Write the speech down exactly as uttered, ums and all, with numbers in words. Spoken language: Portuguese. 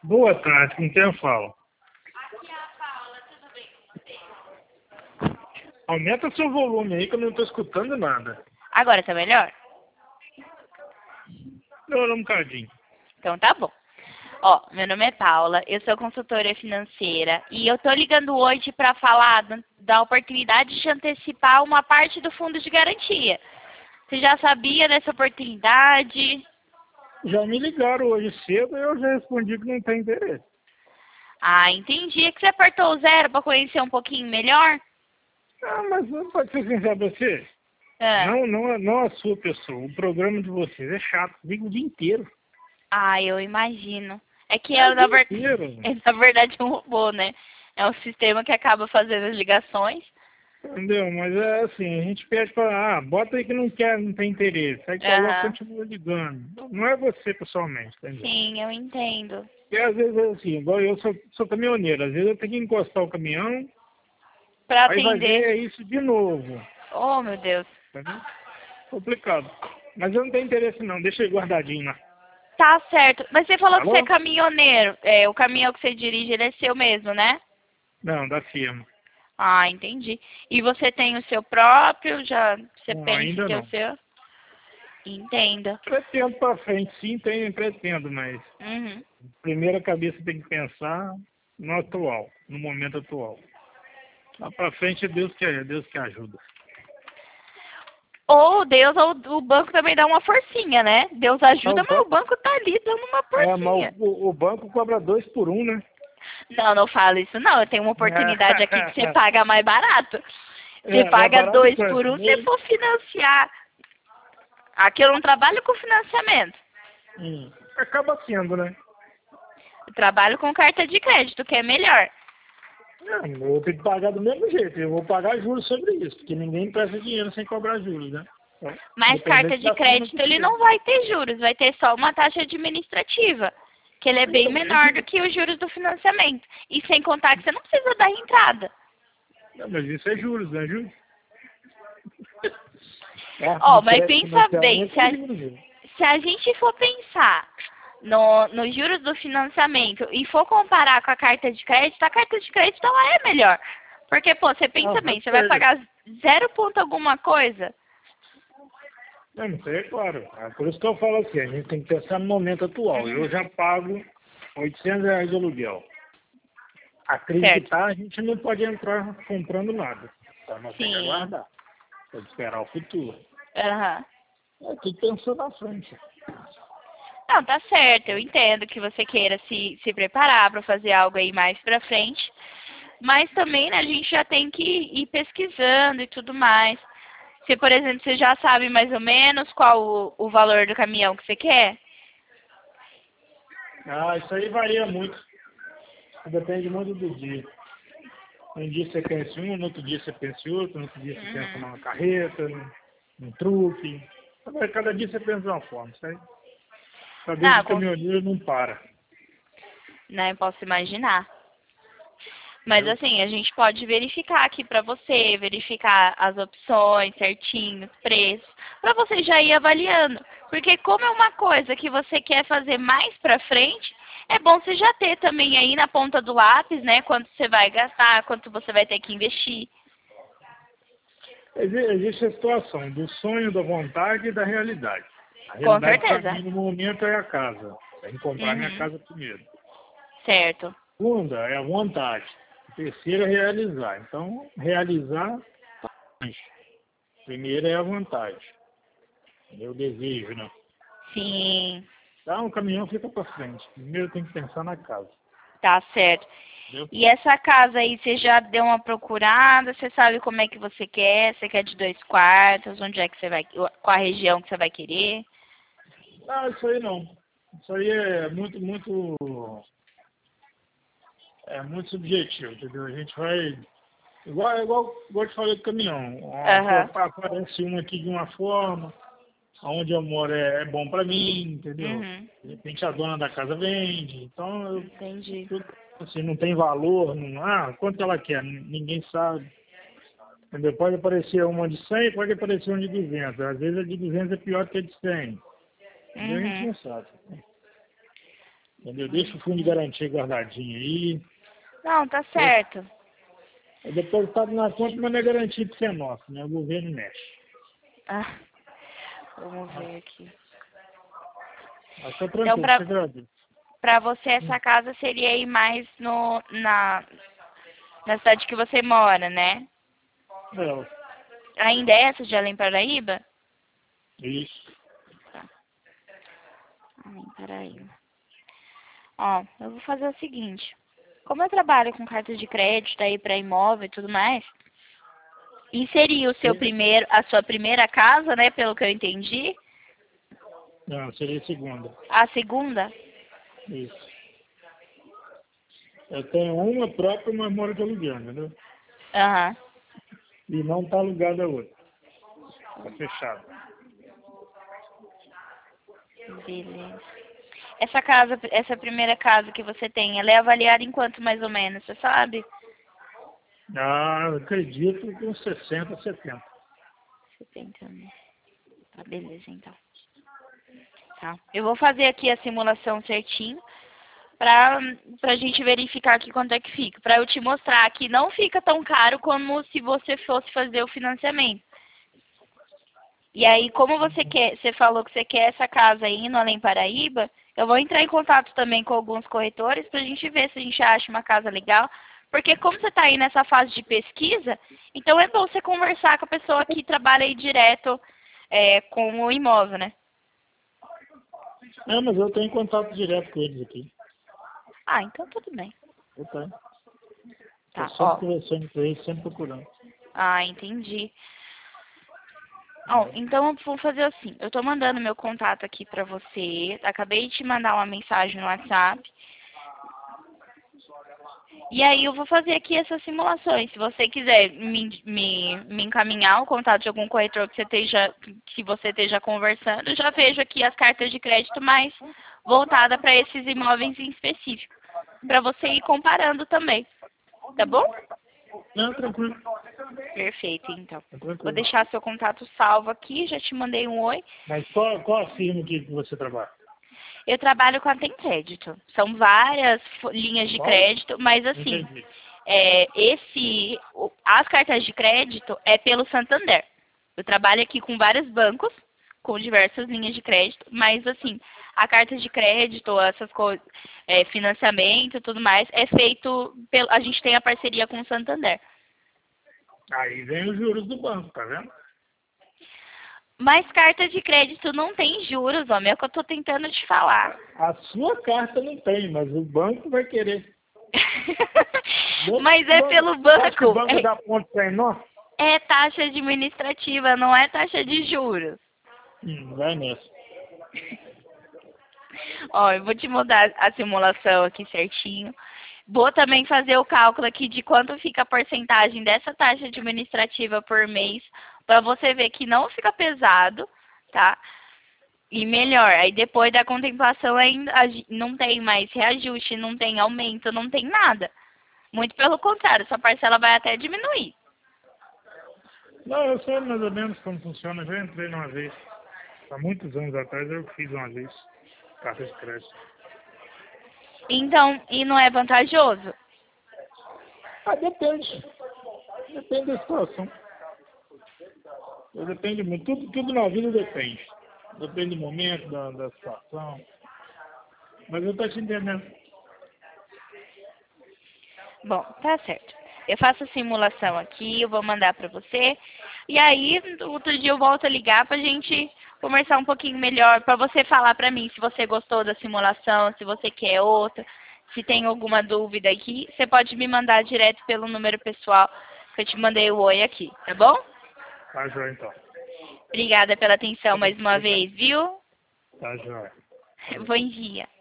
Boa tarde, com quem eu falo? Aqui é a Paula, tudo bem com você? Aumenta seu volume aí que eu não estou escutando nada. Agora tá melhor? Melhorou um bocadinho. Então tá bom. Ó, meu nome é Paula, eu sou consultora financeira e eu tô ligando hoje para falar da- da oportunidade de antecipar uma parte do fundo de garantia. Você já sabia dessa oportunidade? Já me ligaram hoje cedo e eu já respondi que não tem interesse. Ah, entendi. É que você apertou o zero para conhecer um pouquinho melhor? Ah, mas não pode ser sincero pra você. Ah, Não, não, é- não a sua pessoa. O programa de vocês é chato. Liga o dia inteiro. ah, eu imagino. É que É o é, na dia ver- inteiro. é, na verdade, um robô, né? É um sistema que acaba fazendo as ligações. Entendeu? Mas é assim, a gente pede pra, ah, bota aí que não quer, não tem interesse. Aí coloca, Aham. continua ligando. Não é você pessoalmente, entendeu? Sim, eu entendo. E às vezes é assim, igual eu sou, sou caminhoneiro, às vezes eu tenho que encostar o caminhão, Para aí vai ver atender. é isso de novo. Oh, meu Deus. Entendeu? Complicado. Mas eu não tenho interesse não, deixa ele guardadinho lá. Tá certo. Mas você falou que você é Alô? caminhoneiro. É, o caminhão que você dirige, ele é seu mesmo, né? Não, da firma. Ah, entendi. E você tem o seu próprio? Já você Não, pensa em ainda ter o não. seu? Entendo. Pretendo pra frente, sim, tenho, pretendo, mas Uhum. primeiro a cabeça tem que pensar no atual, no momento atual. Lá pra frente é Deus que, é Deus que ajuda. Ou Deus, ou o banco também dá uma forcinha, né? Deus Ah, o ajuda, mas o banco, banco tá ali dando uma é, mas forcinha. o, o banco cobra dois por um, né? Não, não falo isso não. Eu tenho uma oportunidade aqui que você paga mais barato. É, Você é paga barato dois quanto? por um se Meio? for financiar. Aqui eu não trabalho com financiamento. Hum. Acaba sendo, né? Eu trabalho com carta de crédito, que é melhor. Não, eu vou ter que pagar do mesmo jeito. Eu vou pagar juros sobre isso, porque ninguém empresta dinheiro sem cobrar juros, né? Então, Mas carta independente de da forma crédito que ele seja. não vai ter juros, vai ter só uma taxa administrativa, que ele é bem Então, menor do esse- que os juros do financiamento. E sem contar que você não precisa dar entrada. não, mas isso é juros, né, juros? Carta Ó, de mas crédito pensa bem, financiamento se é a, juros. Né? se a gente for pensar no, nos juros do financiamento e for comparar com a carta de crédito, a carta de crédito ela é melhor. Porque, pô, você Ah, pensa bem, pode você vai ser. pagar zero ponto alguma coisa. Não, não sei, é claro. É por isso que eu falo assim, a gente tem que pensar no momento atual. Eu Uhum. já pago oitocentos reais de aluguel. A crise que Certo. tá, a gente não pode entrar comprando nada. Então nós temos que Sim. aguardar. Tem que esperar o futuro. Aham. É tudo pensando na frente. Não, tá certo. Eu entendo que você queira se, se preparar para fazer algo aí mais pra frente. Mas também, né, a gente já tem que ir pesquisando e tudo mais. Se, por exemplo, você já sabe mais ou menos qual o, o valor do caminhão que você quer? Ah, isso aí varia muito. Depende muito do dia. Um dia você pensa em um, no outro dia você pensa em outro, no outro dia você pensa Uhum. numa carreta, num, num truque. Agora, cada dia você pensa de uma forma, sabe? Cabeça Ah, de com, caminhoneiro não para. né, eu posso imaginar. Mas Entendeu? assim, a gente pode verificar aqui pra você, verificar as opções certinho, os preços, pra você já ir avaliando. Porque como é uma coisa que você quer fazer mais pra frente, é bom você já ter também aí na ponta do lápis, né, quanto você vai gastar, quanto você vai ter que investir. Exi- Existe a situação do sonho, da vontade e da realidade. A Com realidade para certeza. mim no momento é a casa. Tem que comprar minha Uhum. casa primeiro. Certo. Segunda é a vontade. Terceira é realizar. Então, realizar, primeiro é a vontade. É o desejo, né? Sim, Então, o caminhão fica para frente. Primeiro tem que pensar na casa. tá certo. Entendeu? E essa casa aí, você já deu uma procurada? Você sabe como é que você quer? Você quer de dois quartos? Onde é que você vai? Qual a região que você vai querer? Ah, isso aí não. Isso aí é muito, muito, é muito subjetivo, entendeu? A gente vai. Igual, igual, igual eu te falei do caminhão. Ó, Aham. pô, aparece um aqui de uma forma, aonde eu moro é, é bom pra mim, entendeu? Uhum. De repente a dona da casa vende, então eu, Entendi. tudo, assim, não tem valor, não, ah, quanto ela quer, N- ninguém sabe. Entendeu? Pode aparecer uma de cem, pode aparecer uma de duzentos. Às vezes a de duzentos é pior que a de cem. Entendeu? A gente Uhum. não sabe. Entendeu? Deixa o fundo de garantia guardadinho aí. Não, tá certo. É depositado na conta, mas não é garantia que você é nosso, né? O governo mexe. Ah, vamos ver aqui. Mas tá Então, tranquilo, pra, te agradeço. pra você, essa casa seria aí mais no, na, na cidade que você mora, né? É, Ainda é essa de Além Paraíba? isso. Tá. Além Paraíba. Ó, eu vou fazer o seguinte. Como eu trabalho com cartas de crédito aí para imóvel e tudo mais, e seria o seu primeiro, a sua primeira casa, né, pelo que eu entendi, Não, seria a segunda. a segunda? Isso. Eu tenho uma própria, mas moro de aluguel, entendeu? Aham. E não tá alugada a outra. Tá fechado. Beleza. Essa casa, essa primeira casa que você tem, ela é avaliada em quanto mais ou menos, você sabe? Ah, eu acredito que uns sessenta, setenta. setenta mil. Tá, beleza, então. Tá. Eu vou fazer aqui a simulação certinho pra, pra gente verificar aqui quanto é que fica. Pra eu te mostrar que não fica tão caro como se você fosse fazer o financiamento. E aí, como você quer, você falou que você quer essa casa aí no Além Paraíba, eu vou entrar em contato também com alguns corretores pra gente ver se a gente acha uma casa legal. Porque como você tá aí nessa fase de pesquisa, então é bom você conversar com a pessoa que trabalha aí direto é, com o imóvel, né? É, mas eu tenho contato direto com eles aqui. Ah, então tudo bem. Eu tenho. Tá, Tô sempre ó. conversando com eles, sempre procurando. Ah, entendi. Ó, então eu vou fazer assim, eu tô mandando meu contato aqui pra você, acabei de te mandar uma mensagem no WhatsApp. E aí eu vou fazer aqui essas simulações. Se você quiser me, me, me encaminhar o contato de algum corretor que você esteja, que você esteja conversando, eu já vejo aqui as cartas de crédito mais voltadas para esses imóveis em específico. Para você ir comparando também. Tá bom? Não, tranquilo. Perfeito, então. Tá Vou tranquilo. deixar seu contato salvo aqui, já te mandei um oi. Mas qual, qual a firma que você trabalha? Eu trabalho com a Tem Crédito. São várias fo- linhas de Qual? crédito, mas assim, Entendi. é, esse, o- as cartas de crédito é pelo Santander. Eu trabalho aqui com vários bancos, com diversas linhas de crédito, mas assim, a carta de crédito, essas coisas, é, financiamento e tudo mais, é feito pelo, a gente tem a parceria com o Santander. Aí vem os juros do banco, tá vendo? Mas carta de crédito não tem juros, homem, é o que eu tô tentando te falar. A sua carta não tem, mas o banco vai querer. Mas é pelo Você acha que o banco. banco É, dá ponto pra nós? é taxa administrativa, não é taxa de juros. Hum, vai nessa. Ó, eu vou te mudar a simulação aqui certinho. Vou também fazer o cálculo aqui de quanto fica a porcentagem dessa taxa administrativa por mês, para você ver que não fica pesado, tá? E melhor, aí depois da contemplação ainda a gen- não tem mais reajuste, não tem aumento, não tem nada. Muito pelo contrário, sua parcela vai até diminuir. Não, eu sei mais ou menos como funciona. Eu já entrei uma vez. Há muitos anos atrás eu fiz uma vez. Carta de crédito. Então, e não é vantajoso? Ah, depende. Depende da situação. Depende muito. Tudo, tudo na vida depende. Depende do momento, da, da situação. Mas eu tô te entendendo. Bom, tá certo. Eu faço a simulação aqui, eu vou mandar pra você. E aí, outro dia eu volto a ligar pra gente conversar um pouquinho melhor, pra você falar pra mim se você gostou da simulação, se você quer outra, se tem alguma dúvida aqui, você pode me mandar direto pelo número pessoal que eu te mandei o oi aqui, tá bom? Tá joia, então. Obrigada pela atenção mais uma vez, viu? Tá joia. Bom dia.